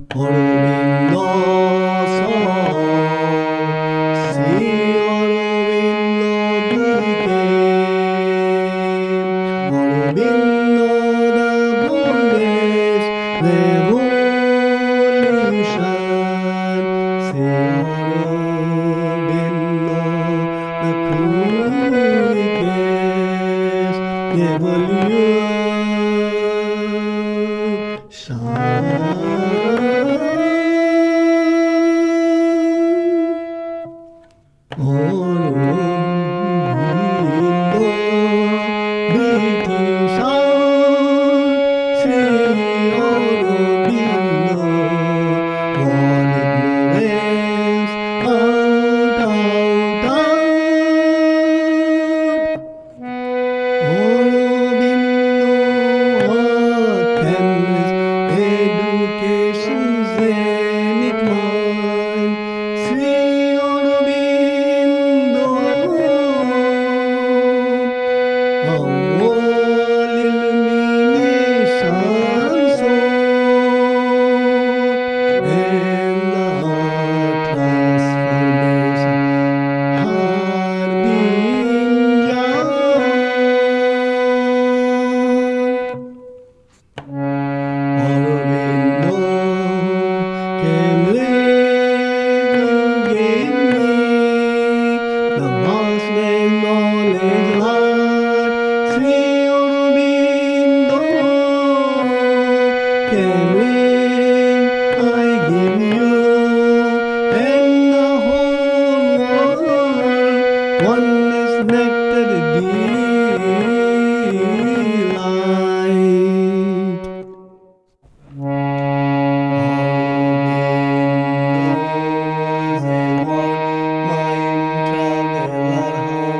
Aurobindo saw, see Aurobindo became Aurobindo the boldest revolution. See Aurobindo the quickest Education's zenith mine, Sri Aurobindo, our all illumination soul, and the heart transformation Aurobindo came late to give me the vastness knowledge heart. Sri Aurobindo came late, I give you and the whole world oneness nectar delight. Aurobindo is a one mind traveler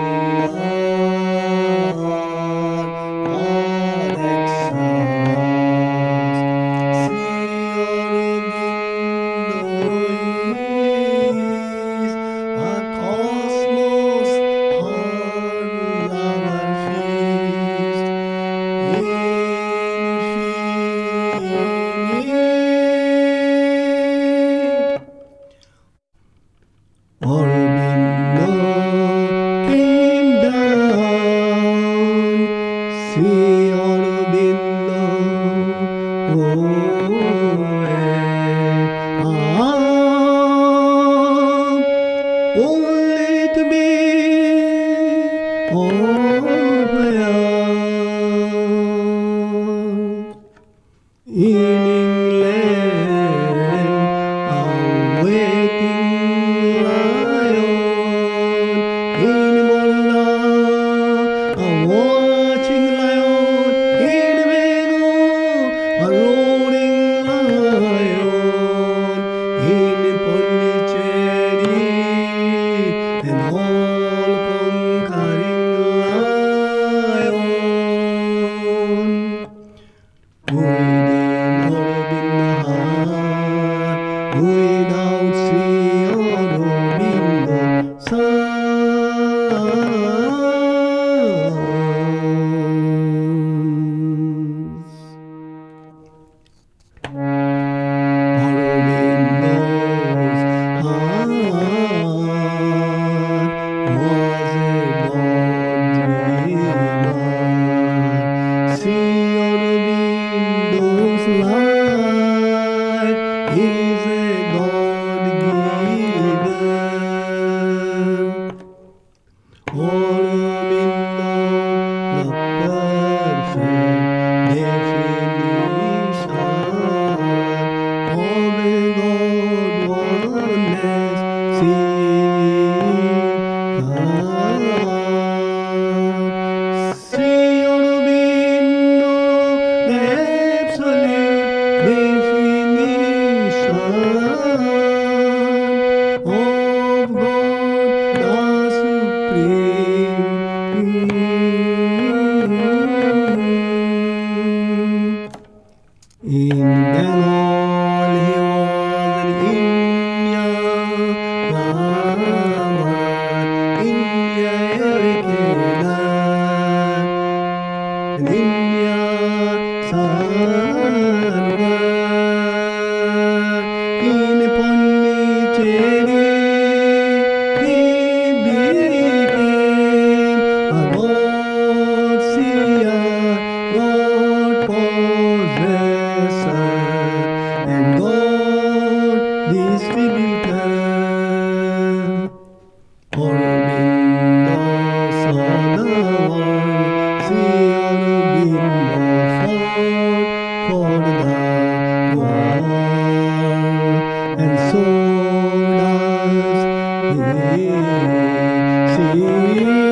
heart excellence. See Aurobindo is a cosmos heart lover feast. Aurobindo came down, see Aurobindo, only to be in England, awaiting lion in Mola, a watching lion in Bengal, a roaring lion in Pondicherry, an all-conquering lion. Within Aurobindo heart, without Sri Aurobindo sounds. Aurobindo's heart was a God dreamer. See Aurobindo's life is a God given. Aurobindo, the perfect definition of a God oneness. See Aurobindo, the absolute definition of God, the supreme. In Bengal he was an India Brahman, India Erikela, an India Sarva, in Pondicherry he became a God seer, God possessor, and God distributor. Aurobindo saw the world, Sri Aurobindo fought for the world, and so does he still.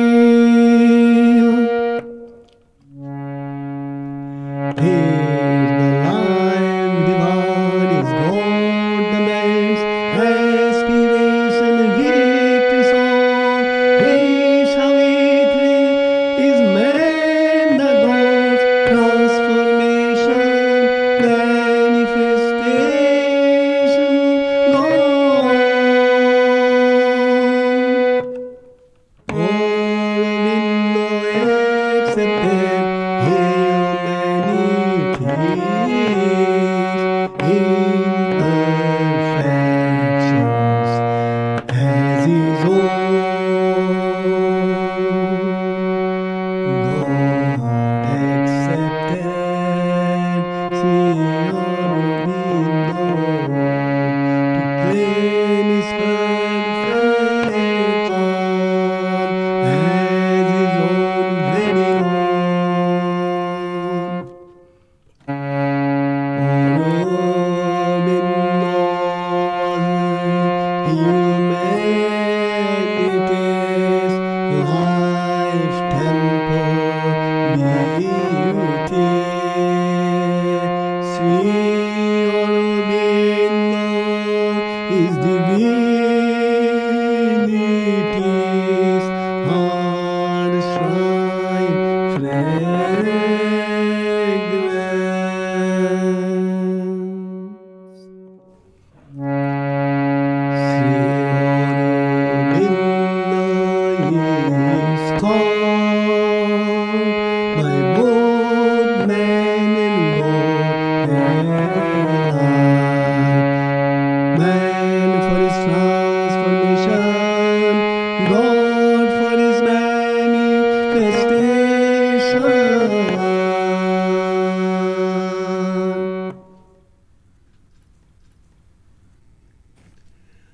He's the life divine, is God the man's aspiration, victory song. His Savitri is man the God's transformation, manifestation, God. Aurobindo accepted humanity's imperfections as his own. God accepted Sri Aurobindo to claim his perfect form as his own very own. Aurobindo was humanity's life temple beauty. Sri Aurobindo is divinity's heart shrine fragrance. Sri Aurobindo is called my boy.